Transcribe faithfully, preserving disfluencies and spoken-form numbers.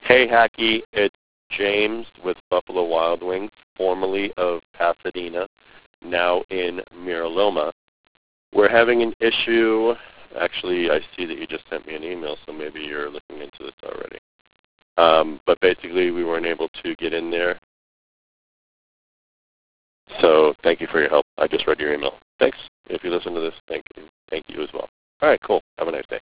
Hey, Hacky, it's James with Buffalo Wild Wings, formerly of Pasadena, now in Mira Loma. We're having an issue. Actually, I see that you just sent me an email, so maybe you're looking into this already. Um, but basically, we weren't able to get in there. So thank you for your help. I just read your email. Thanks. If you listen to this, thank you. Thank you as well. All right, cool. Have a nice day.